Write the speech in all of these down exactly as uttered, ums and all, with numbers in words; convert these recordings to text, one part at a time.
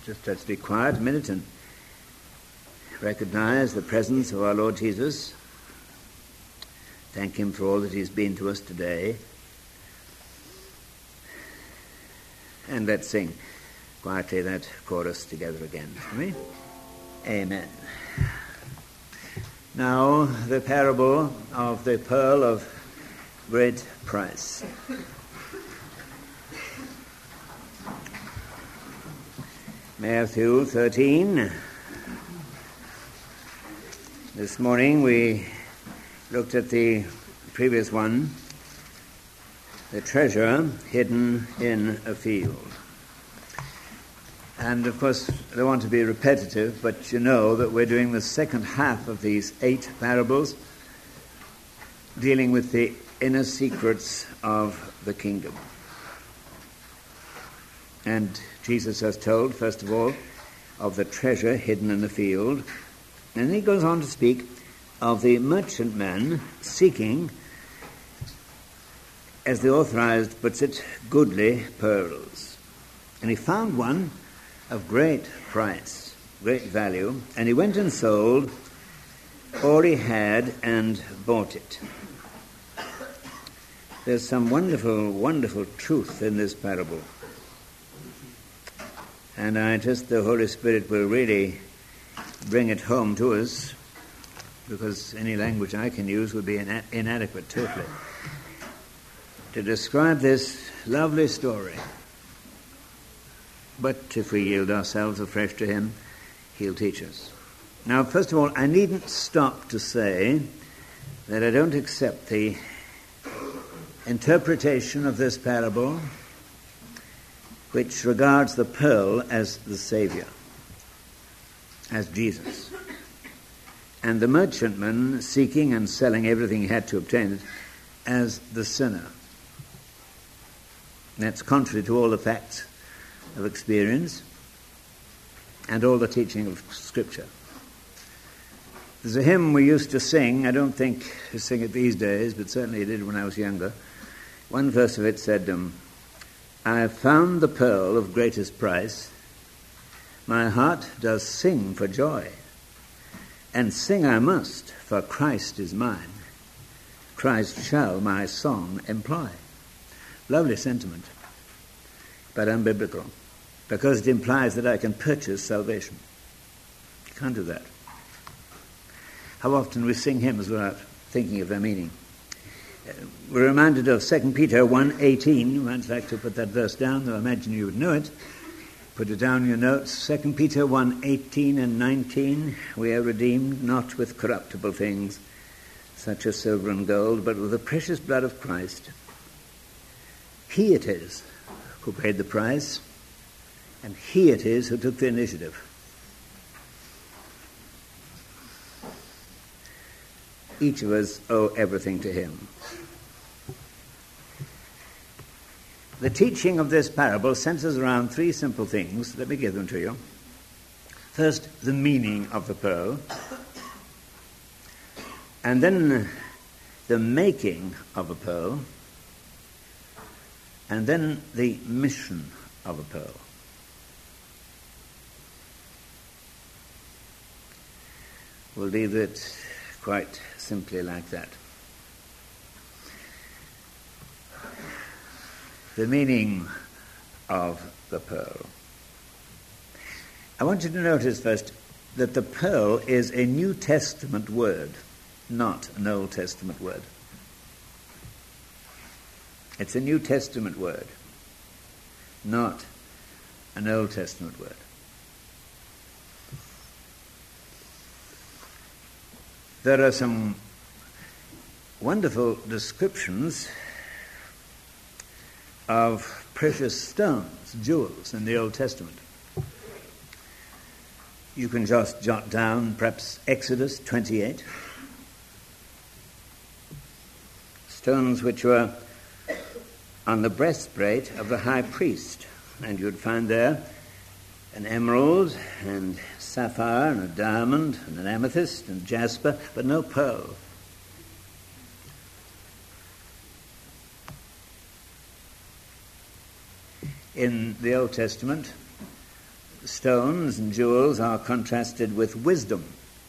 Just let's be quiet a minute and recognize the presence of our Lord Jesus. Thank him for all that he's been to us today. And let's sing quietly that chorus together again, shall we? Amen. Now, the parable of the pearl of great price. Matthew thirteen. This morning we looked at the previous one, the treasure hidden in a field. And of course, I don't want to be repetitive, but you know that we're doing the second half of these eight parables dealing with the inner secrets of the kingdom. And Jesus has told, first of all, of the treasure hidden in the field. And he goes on to speak of the merchantman seeking, as the authorized puts it, goodly pearls. And he found one of great price, great value, and he went and sold all he had and bought it. There's some wonderful, wonderful truth in this parable. And I trust the Holy Spirit will really bring it home to us, because any language I can use would be ina- inadequate totally to describe this lovely story. But if we yield ourselves afresh to him, he'll teach us. Now, first of all, I needn't stop to say that I don't accept the interpretation of this parable which regards the pearl as the Savior, as Jesus, and the merchantman seeking and selling everything he had to obtain it as the sinner. That's contrary to all the facts of experience and all the teaching of Scripture. There's a hymn we used to sing. I don't think we sing it these days, but certainly I did when I was younger. One verse of it said, um, I have found the pearl of greatest price. My heart does sing for joy. And sing I must, for Christ is mine. Christ shall my song employ. Lovely sentiment, but unbiblical, because it implies that I can purchase salvation. You can't do that. How often we sing hymns without thinking of their meaning. We're reminded of Second Peter one eighteen. You might like to put that verse down, though I imagine you would know it. Put it down in your notes. Second Peter one eighteen and nineteen. We are redeemed not with corruptible things, such as silver and gold, but with the precious blood of Christ. He it is who paid the price, and he it is who took the initiative. Each of us owe everything to him. The teaching of this parable centers around three simple things. Let me give them to you. First, the meaning of the pearl. And then the making of a pearl. And then the mission of a pearl. We'll leave it quite simply like that. The meaning of the pearl. I want you to notice first that the pearl is a New Testament word, not an Old Testament word. It's a New Testament word, not an Old Testament word. There are some wonderful descriptions of precious stones, jewels, in the Old Testament. You can just jot down perhaps Exodus twenty-eight. Stones which were on the breastplate of the high priest. And you'd find there an emerald and sapphire and a diamond and an amethyst and jasper, but no pearl. In the Old Testament, stones and jewels are contrasted with wisdom.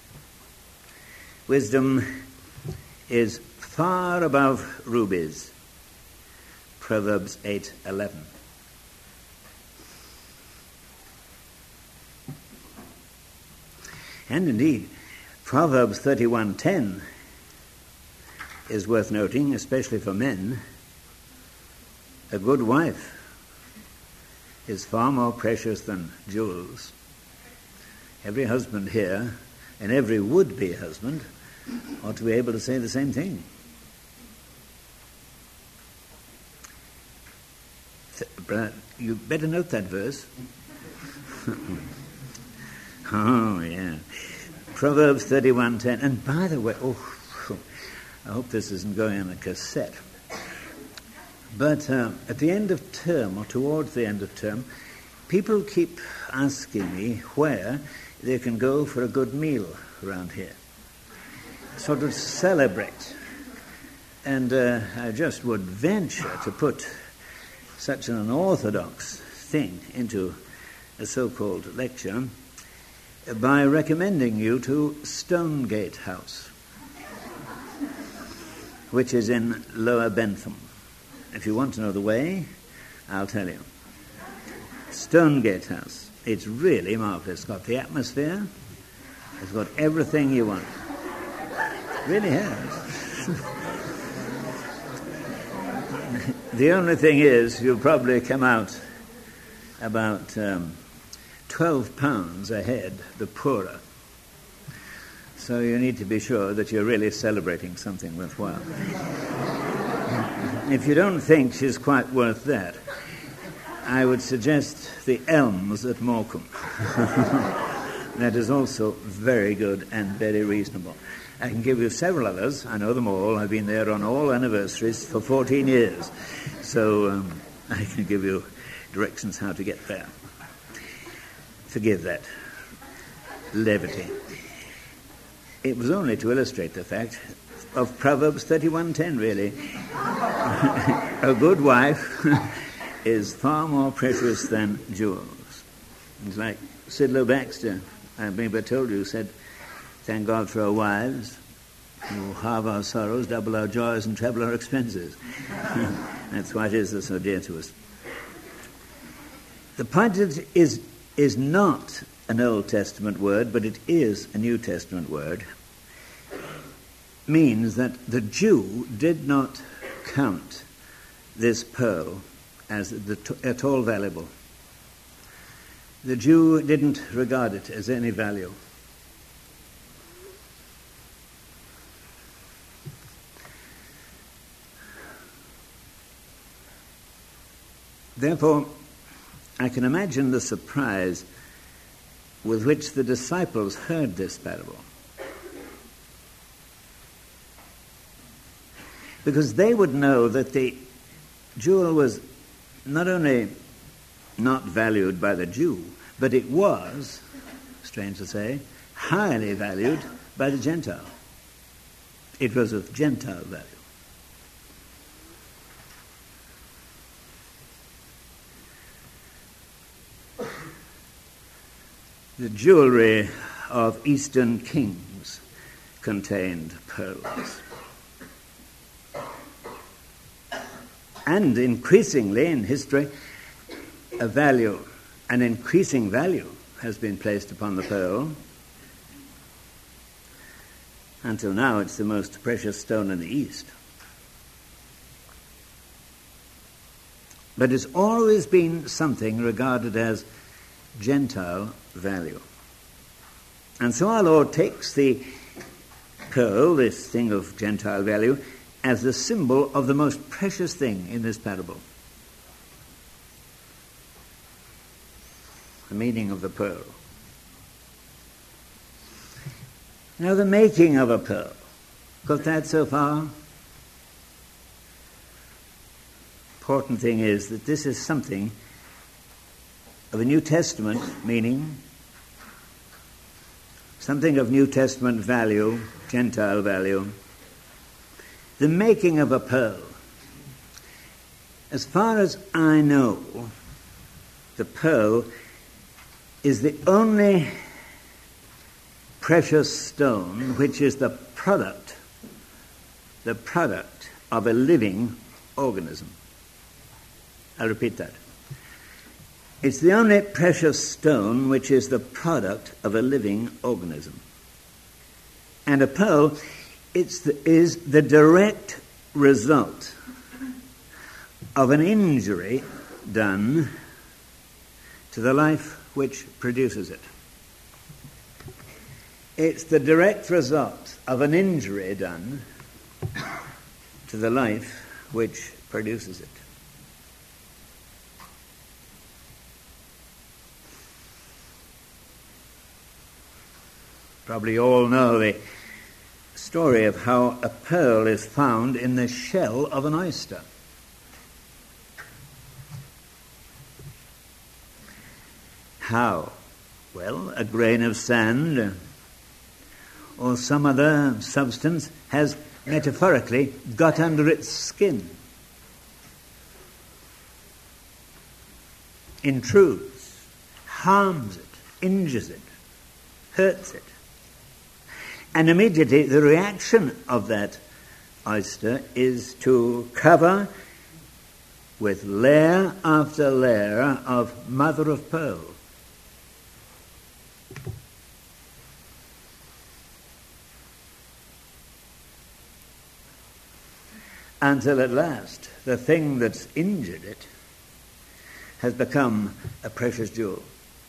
Wisdom is far above rubies. Proverbs eight eleven. And indeed, Proverbs thirty-one ten is worth noting, especially for men. A good wife is far more precious than jewels. Every husband here, and every would-be husband, ought to be able to say the same thing. You better note that verse. Oh, yeah. Proverbs thirty-one ten. And by the way, oh, I hope this isn't going on a cassette. But uh, at the end of term, or towards the end of term, people keep asking me where they can go for a good meal around here. Sort of celebrate. And uh, I just would venture to put such an unorthodox thing into a so-called lecture by recommending you to Stonegate House, which is in Lower Bentham. If you want to know the way, I'll tell you. Stonegate House. It's really marvellous. It's got the atmosphere. It's got everything you want. It really has. The only thing is, you'll probably come out about um, twelve pounds ahead, the poorer. So you need to be sure that you're really celebrating something worthwhile. If you don't think she's quite worth that, I would suggest the Elms at Morecambe. That is also very good and very reasonable. I can give you several others. I know them all. I've been there on all anniversaries for fourteen years. So um, I can give you directions how to get there. Forgive that levity. It was only to illustrate the fact of Proverbs thirty-one ten, really. A good wife is far more precious than jewels. It's like Sidlow Baxter, I maybe I told you, said, thank God for our wives, who halve our sorrows, double our joys, and treble our expenses. That's why it is they're so dear to us. The point is, is, is not an Old Testament word, but it is a New Testament word, means that the Jew did not count this pearl as the t- at all valuable. The Jew didn't regard it as any value. Therefore, I can imagine the surprise with which the disciples heard this parable. Because they would know that the jewel was not only not valued by the Jew, but it was, strange to say, highly valued by the Gentile. It was of Gentile value. The jewelry of Eastern kings contained pearls. And increasingly in history, a value, an increasing value has been placed upon the pearl. Until now, it's the most precious stone in the East. But it's always been something regarded as Gentile value. And so our Lord takes the pearl, this thing of Gentile value, as the symbol of the most precious thing in this parable. The meaning of the pearl. Now, the making of a pearl. Got that so far? Important thing is that this is something of a New Testament meaning, something of New Testament value, Gentile value. The making of a pearl. As far as I know, the pearl is the only precious stone which is the product, the product of a living organism. I'll repeat that. It's the only precious stone which is the product of a living organism. And a pearl it's the, is the direct result of an injury done to the life which produces it. It's the direct result of an injury done to the life which produces it. Probably all know the story of how a pearl is found in the shell of an oyster. How? Well, a grain of sand or some other substance has metaphorically got under its skin, intrudes, harms it, injures it, hurts it. And immediately the reaction of that oyster is to cover with layer after layer of mother of pearl. Until at last the thing that's injured it has become a precious jewel.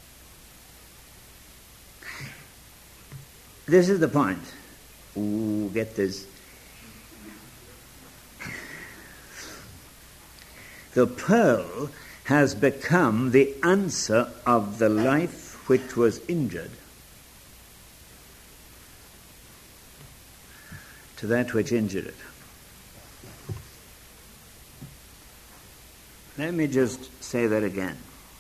This is the point. Ooh, get this. The pearl has become the answer of the life which was injured to that which injured it. Let me just say that again.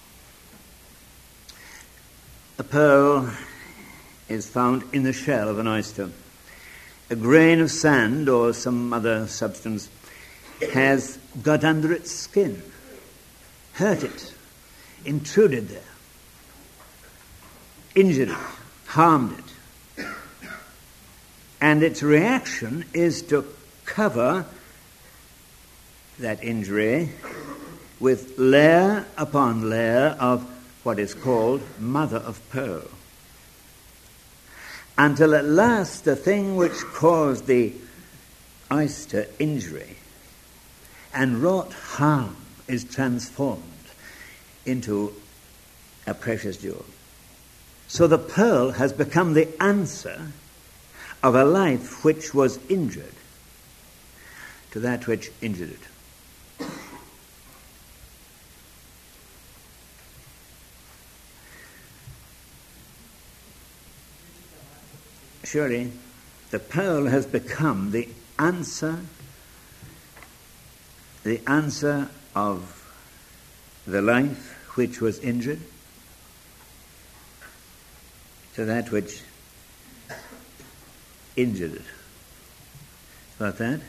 A pearl is found in the shell of an oyster. A grain of sand or some other substance has got under its skin, hurt it, intruded there, injured it, harmed it. And its reaction is to cover that injury with layer upon layer of what is called mother of pearl. Until at last the thing which caused the oyster injury and wrought harm is transformed into a precious jewel. So the pearl has become the answer of a life which was injured to that which injured it. Surely, the pearl has become the answer, the answer of the life which was injured to that which injured it. About that?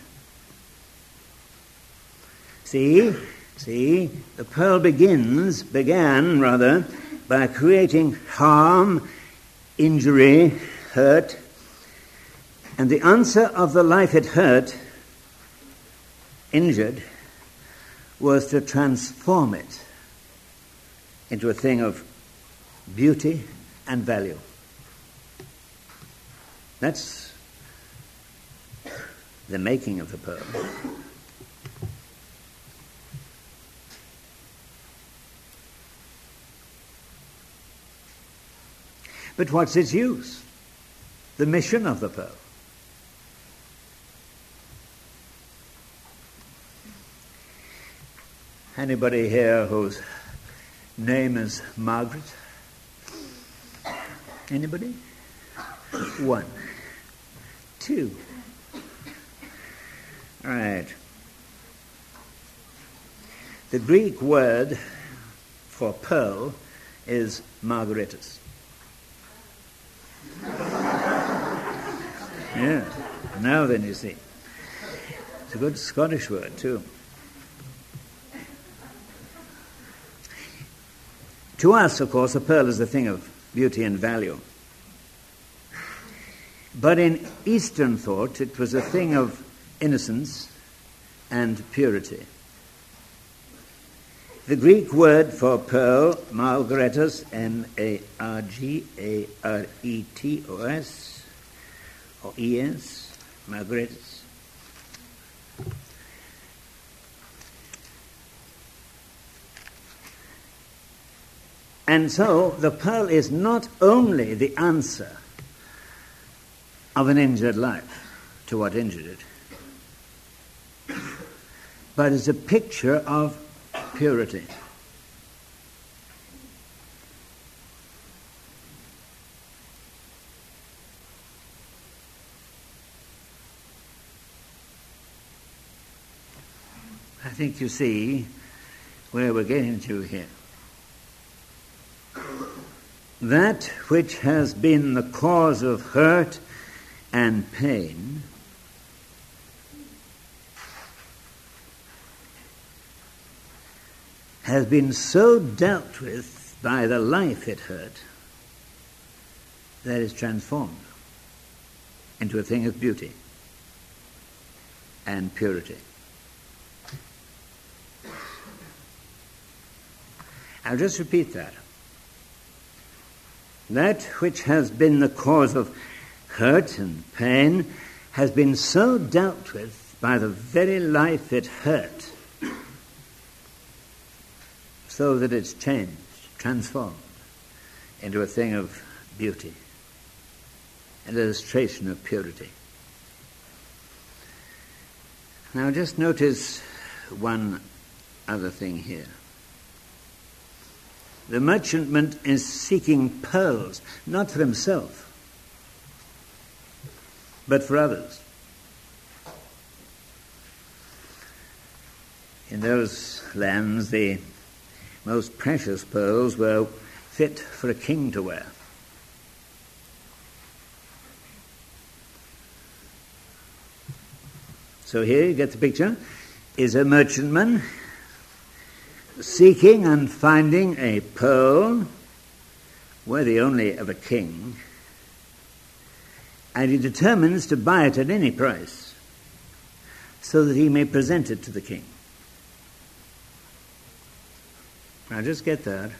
See, see, the pearl begins, began rather, by creating harm, injury, hurt, and the answer of the life it hurt, injured, was to transform it into a thing of beauty and value. That's the making of the pearl. But what's its use? The mission of the pearl. Anybody here whose name is Margaret? Anybody? One. Two. All right. The Greek word for pearl is margaritas. Yeah. Now then, you see. It's a good Scottish word, too. To us, of course, a pearl is a thing of beauty and value. But in Eastern thought, it was a thing of innocence and purity. The Greek word for pearl, margaretos, M A R G A R E T O S, or E S, margaretos. And so the pearl is not only the answer of an injured life to what injured it, but is a picture of purity. I think you see where we're getting to here. That which has been the cause of hurt and pain has been so dealt with by the life it hurt that it's transformed into a thing of beauty and purity. I'll just repeat that. That which has been the cause of hurt and pain has been so dealt with by the very life it hurt, so that it's changed, transformed into a thing of beauty, an illustration of purity. Now just notice one other thing here. The merchantman is seeking pearls, not for himself, but for others. In those lands, the most precious pearls were fit for a king to wear. So here, you get the picture, is a merchantman seeking and finding a pearl worthy only of a king, and he determines to buy it at any price so that he may present it to the king. Now just get that.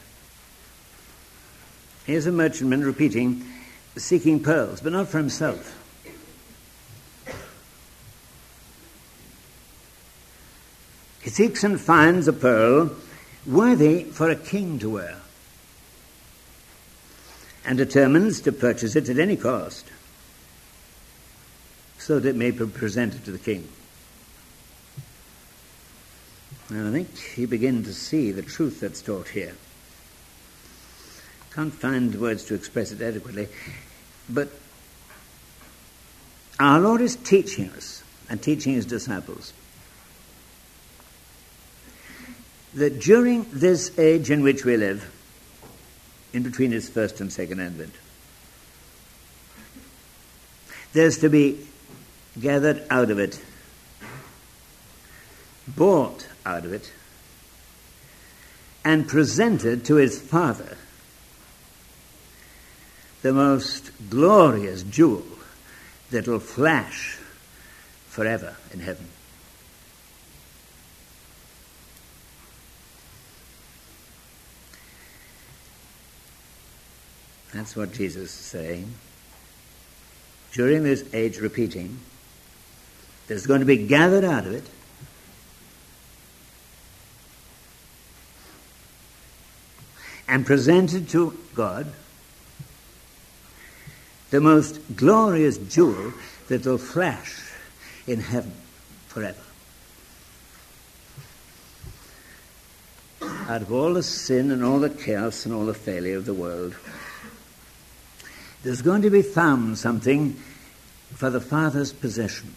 Here's a merchantman repeating, seeking pearls, but not for himself. He seeks and finds a pearl worthy for a king to wear, and determines to purchase it at any cost so that it may be presented to the king. And I think you begin to see the truth that's taught here. Can't find words to express it adequately, but our Lord is teaching us and teaching his disciples that during this age in which we live, in between his first and second advent, there's to be gathered out of it, bought out of it, and presented to his Father the most glorious jewel that will flash forever in heaven. That's what Jesus is saying. During this age, repeating, there's going to be gathered out of it and presented to God the most glorious jewel that will flash in heaven forever. Out of all the sin and all the chaos and all the failure of the world, there's going to be found something for the Father's possession.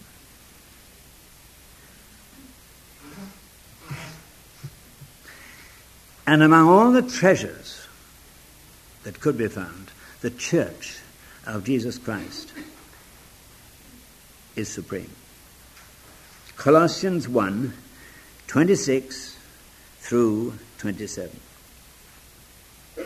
And among all the treasures that could be found, the church of Jesus Christ is supreme. Colossians one, twenty-six through twenty-seven.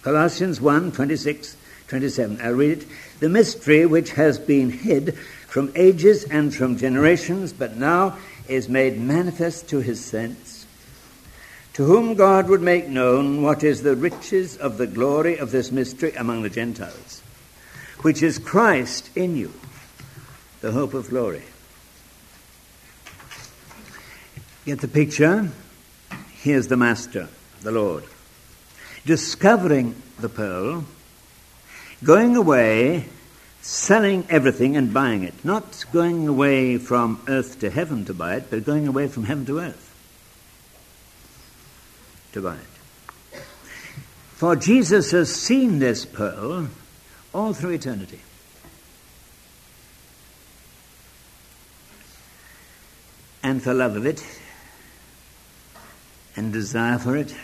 Colossians one, twenty-six, twenty-seven. I'll read it. The mystery which has been hid from ages and from generations, but now is made manifest to his saints, to whom God would make known what is the riches of the glory of this mystery among the Gentiles, which is Christ in you, the hope of glory. Get the picture? Here's the Master, the Lord, discovering the pearl, going away, selling everything and buying it. Not going away from earth to heaven to buy it, but going away from heaven to earth to buy it. For Jesus has seen this pearl all through eternity. And for love of it, and desire for it,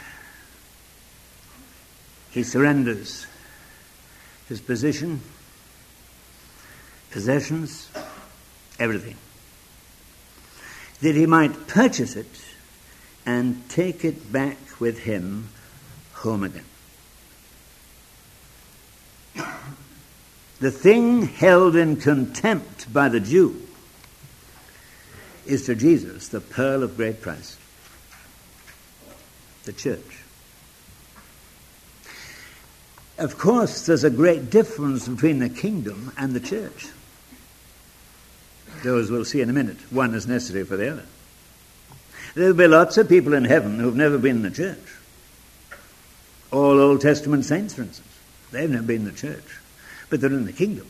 he surrenders his position, possessions, everything, that he might purchase it and take it back with him home again. The thing held in contempt by the Jew is to Jesus the pearl of great price, the church. Of course, there's a great difference between the kingdom and the church. Those we'll see in a minute. One is necessary for the other. There'll be lots of people in heaven who've never been in the church. All Old Testament saints, for instance. They've never been in the church. But they're in the kingdom.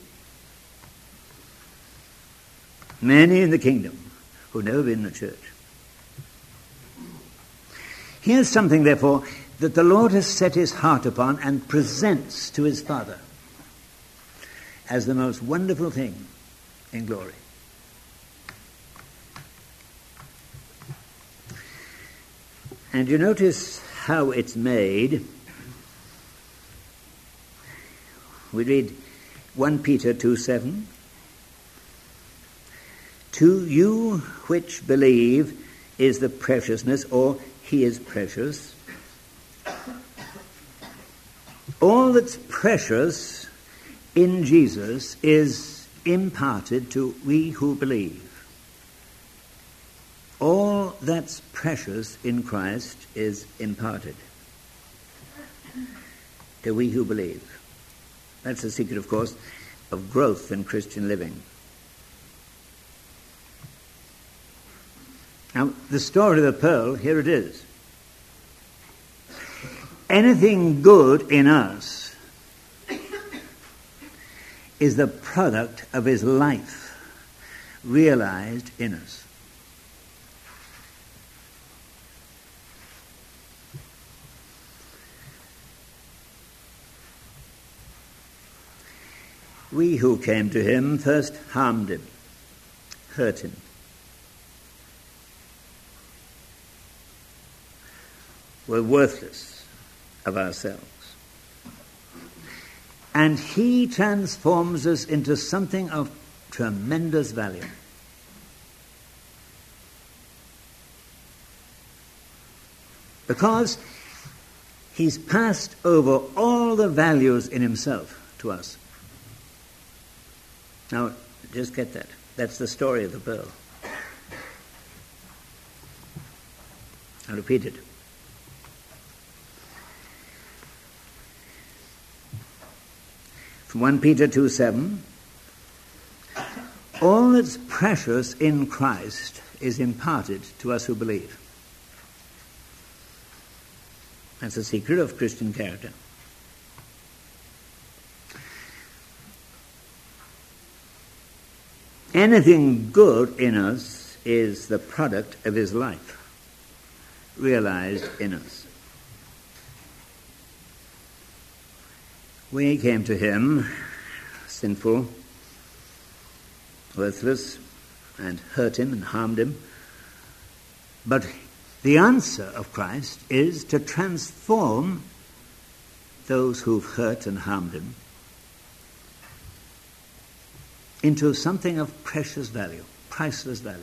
Many in the kingdom who've never been in the church. Here's something, therefore, that the Lord has set his heart upon and presents to his Father as the most wonderful thing in glory. And you notice how it's made. We read First Peter two seven. To you which believe is the preciousness, or he is precious. All that's precious in Jesus is imparted to we who believe. All that's precious in Christ is imparted to we who believe. That's the secret, of course, of growth in Christian living. Now, the story of the pearl, here it is. Anything good in us is the product of his life realized in us. We who came to him first harmed him, hurt him. We're worthless of ourselves. And he transforms us into something of tremendous value. Because he's passed over all the values in himself to us. Now, just get that. That's the story of the pearl. I'll repeat it. From First Peter two seven, all that's precious in Christ is imparted to us who believe. That's the secret of Christian character. Anything good in us is the product of his life, realized in us. We came to him, sinful, worthless, and hurt him and harmed him. But the answer of Christ is to transform those who've hurt and harmed him into something of precious value, priceless value.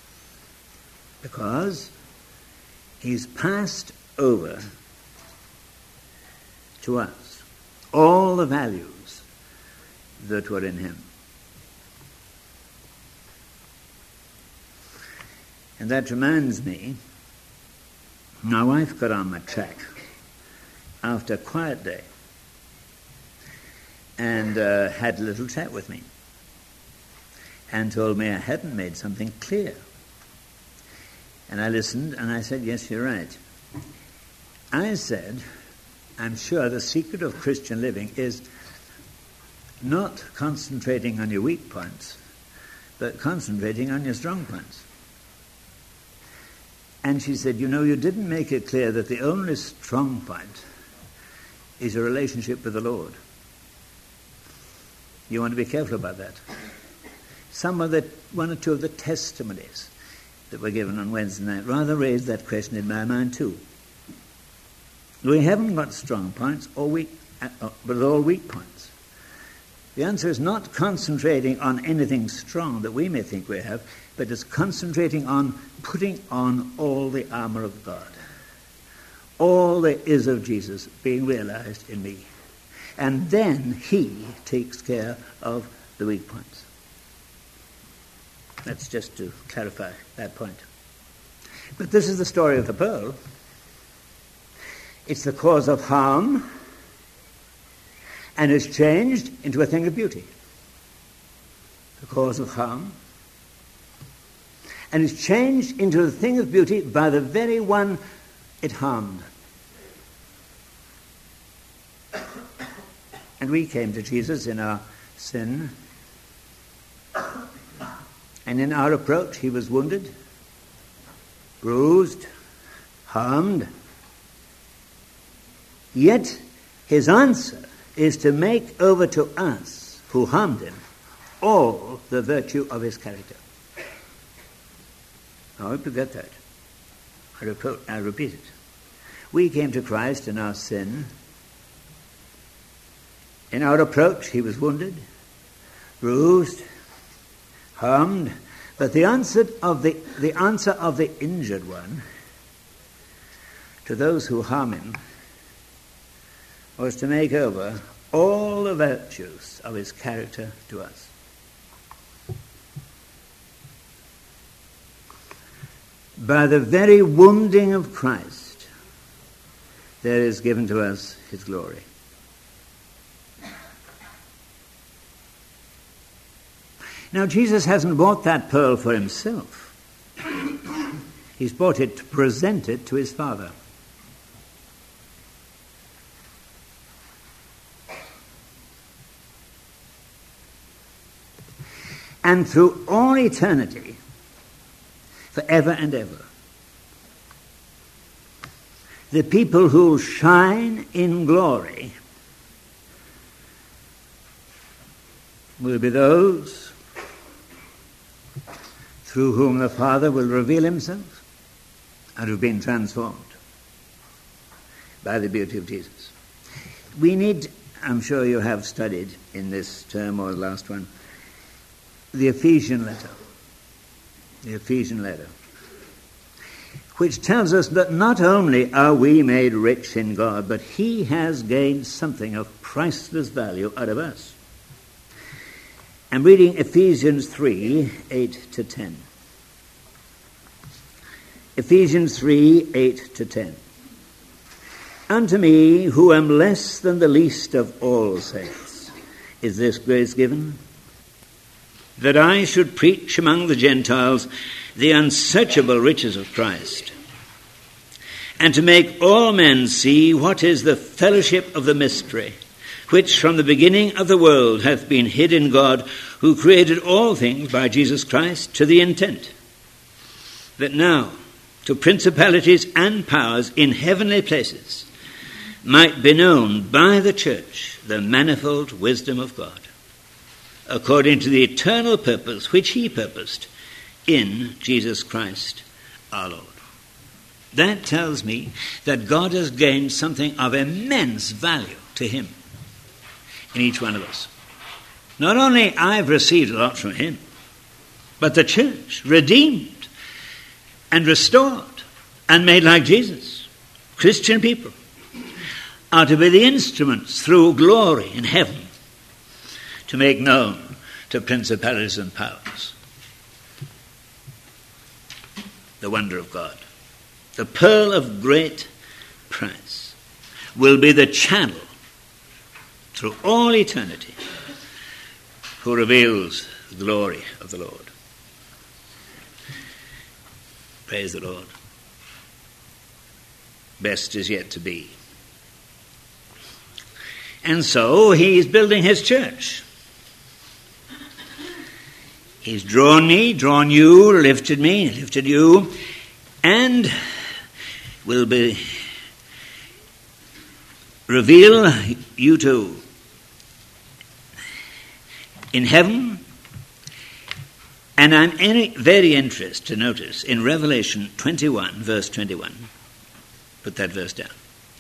Because he's passed over to us all the values that were in him. And that reminds me, my wife got on my track after a quiet day and uh, had a little chat with me and told me I hadn't made something clear. And I listened and I said, yes, you're right. I said, I'm sure the secret of Christian living is not concentrating on your weak points, but concentrating on your strong points. And she said, you know, you didn't make it clear that the only strong point is your relationship with the Lord. You want to be careful about that. Some of the, one or two of the testimonies that were given on Wednesday night rather raised that question in my mind too. We haven't got strong points or weak, but all weak points. The answer is not concentrating on anything strong that we may think we have, but it's concentrating on putting on all the armour of God. All there is of Jesus being realized in me. And then he takes care of the weak points. That's just to clarify that point. But this is the story of the pearl. It's the cause of harm and is changed into a thing of beauty. The cause of harm and is changed into a thing of beauty by the very one it harmed. And we came to Jesus in our sin, and in our approach he was wounded, bruised, harmed. Yet his answer is to make over to us, who harmed him, all the virtue of his character. I hope you get that. I, repro- I repeat it. We came to Christ in our sin. In our approach, he was wounded, bruised, harmed. But the answer of the, the answer of the injured one to those who harm him was to make over all the virtues of his character to us. By the very wounding of Christ, there is given to us his glory. Now, Jesus hasn't bought that pearl for himself. He's bought it to present it to his Father. And through all eternity, forever and ever, the people who shine in glory will be those through whom the Father will reveal himself and who've been transformed by the beauty of Jesus. We need, I'm sure you have studied in this term or the last one, the Ephesian letter. The Ephesian letter, which tells us that not only are we made rich in God, but he has gained something of priceless value out of us. I'm reading Ephesians three, eight to ten. Ephesians three, eight to ten. Unto me, who am less than the least of all saints, is this grace given, that I should preach among the Gentiles the unsearchable riches of Christ, and to make all men see what is the fellowship of the mystery, which from the beginning of the world hath been hid in God, who created all things by Jesus Christ, to the intent that now to principalities and powers in heavenly places might be known by the church the manifold wisdom of God, according to the eternal purpose which he purposed in Jesus Christ our Lord. That tells me that God has gained something of immense value to him in each one of us. Not only I've received a lot from him, but the church, redeemed and restored and made like Jesus, Christian people, are to be the instruments through glory in heaven to make known to principalities and powers the wonder of God. The pearl of great price will be the channel through all eternity who reveals the glory of the Lord. Praise the Lord. Best is yet to be. And so he's building his church. He's drawn me, drawn you, lifted me, lifted you, and will be reveal you to in heaven. And I'm any, very interested to notice in Revelation twenty-one, verse twenty-one. Put that verse down.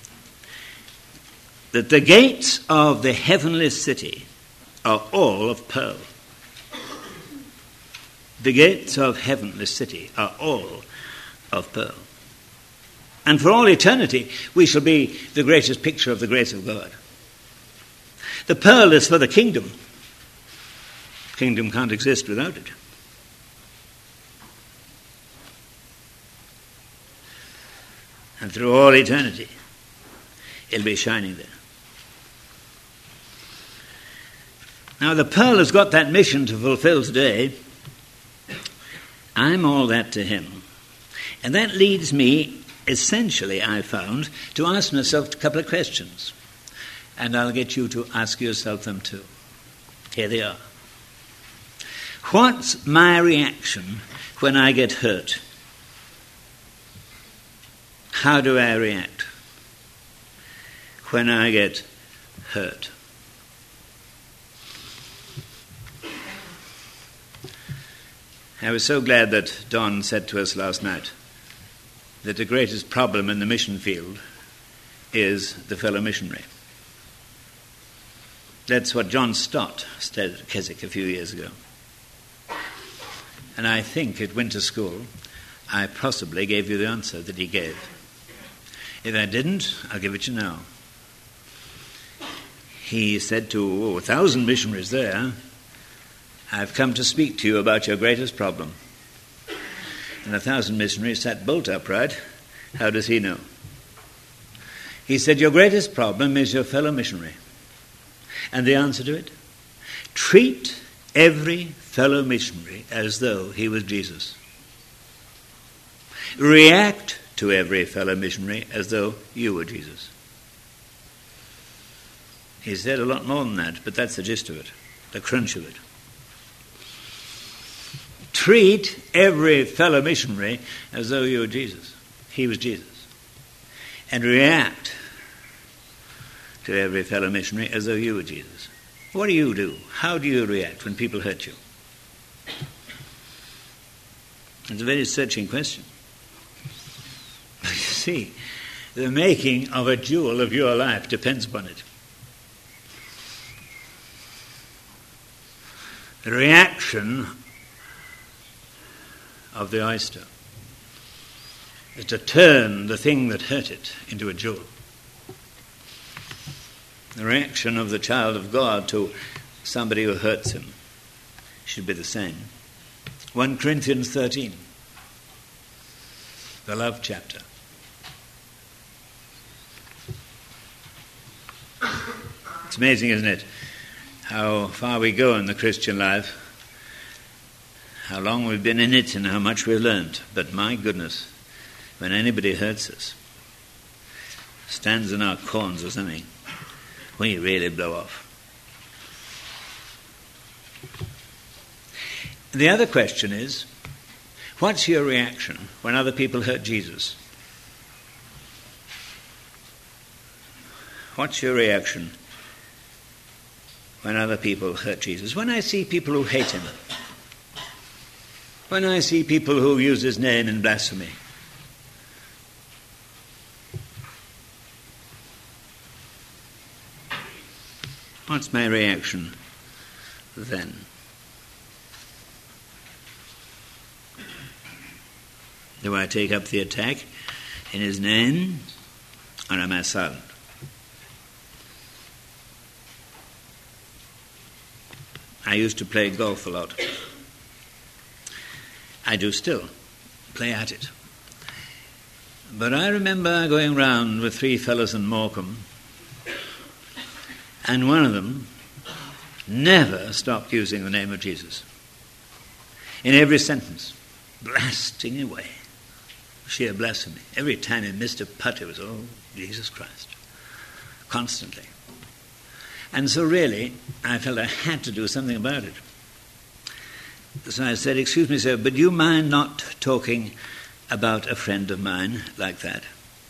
That the gates of the heavenly city are all of pearl. The gates of heavenly city are all of pearl. And for all eternity, we shall be the greatest picture of the grace of God. The pearl is for the kingdom. Kingdom can't exist without it. And through all eternity, it'll be shining there. Now, the pearl has got that mission to fulfill today. I'm all that to him. And that leads me, essentially, I found, to ask myself a couple of questions. And I'll get you to ask yourself them too. Here they are. What's my reaction when I get hurt? How do I react when I get hurt? I was so glad that Don said to us last night that the greatest problem in the mission field is the fellow missionary. That's what John Stott said at Keswick a few years ago. And I think at winter school I possibly gave you the answer that he gave. If I didn't, I'll give it to you now. He said to oh, a thousand missionaries there, I've come to speak to you about your greatest problem. And a thousand missionaries sat bolt upright. How does he know? He said, your greatest problem is your fellow missionary. And the answer to it? Treat every fellow missionary as though he was Jesus. React to every fellow missionary as though you were Jesus. He said a lot more than that, but that's the gist of it, the crunch of it. Treat every fellow missionary as though you were Jesus. He was Jesus. And react to every fellow missionary as though you were Jesus. What do you do? How do you react when people hurt you? It's a very searching question. You see, the making of a jewel of your life depends upon it. The reaction of the oyster is to turn the thing that hurt it into a jewel. The reaction of the child of God to somebody who hurts him should be the same. First Corinthians thirteen, the love chapter. It's amazing, isn't it, how far we go in the Christian life, how long we've been in it and how much we've learned. But my goodness, when anybody hurts us, stands in our corns or something, we really blow off. The other question is, what's your reaction when other people hurt Jesus? What's your reaction when other people hurt Jesus? When I see people who hate him, when I see people who use his name in blasphemy, what's my reaction then? Do I take up the attack in his name, or am I silent? I used to play golf a lot. I do still play at it. But I remember going round with three fellows in Morecambe, and one of them never stopped using the name of Jesus. In every sentence, blasting away. Sheer blasphemy. Every time he missed a putt, it was, oh, Jesus Christ. Constantly. And so really, I felt I had to do something about it. So I said, excuse me, sir, but do you mind not talking about a friend of mine like that?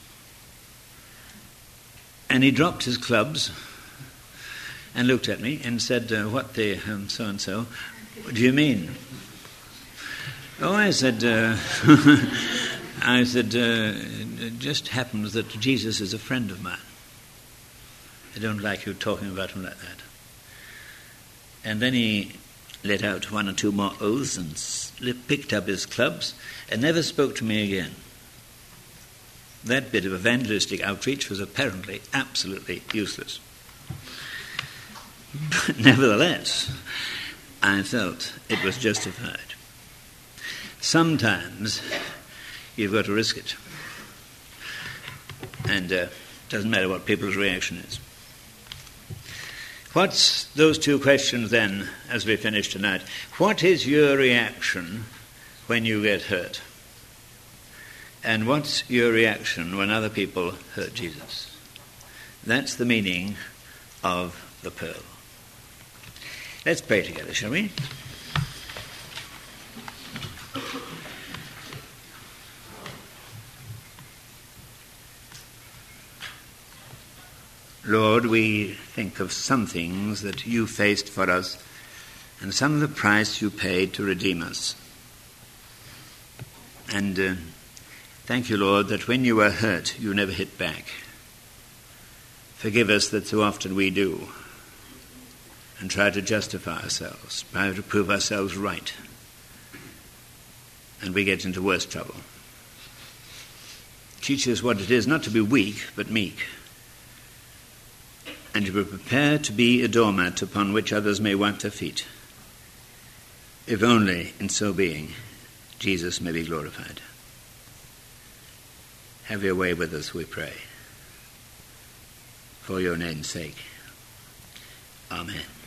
And he dropped his clubs and looked at me and said, uh, what the um, so-and-so, what do you mean? Oh, I said, uh, I said, uh, it just happens that Jesus is a friend of mine. I don't like you talking about him like that. And then he let out one or two more oaths and slip, picked up his clubs and never spoke to me again. That bit of evangelistic outreach was apparently absolutely useless. But nevertheless, I felt it was justified. Sometimes you've got to risk it. And it uh, doesn't matter what people's reaction is. What's those two questions then, as we finish tonight? What is your reaction when you get hurt? And what's your reaction when other people hurt Jesus? That's the meaning of the pearl. Let's pray together, shall we? Lord, we think of some things that you faced for us and some of the price you paid to redeem us. And uh, thank you, Lord, that when you were hurt, you never hit back. Forgive us that so often we do and try to justify ourselves, try to prove ourselves right, and we get into worse trouble. Teach us what it is not to be weak, but meek, and to be prepared to be a doormat upon which others may wipe their feet, if only in so being Jesus may be glorified. Have your way with us, we pray. For your name's sake. Amen.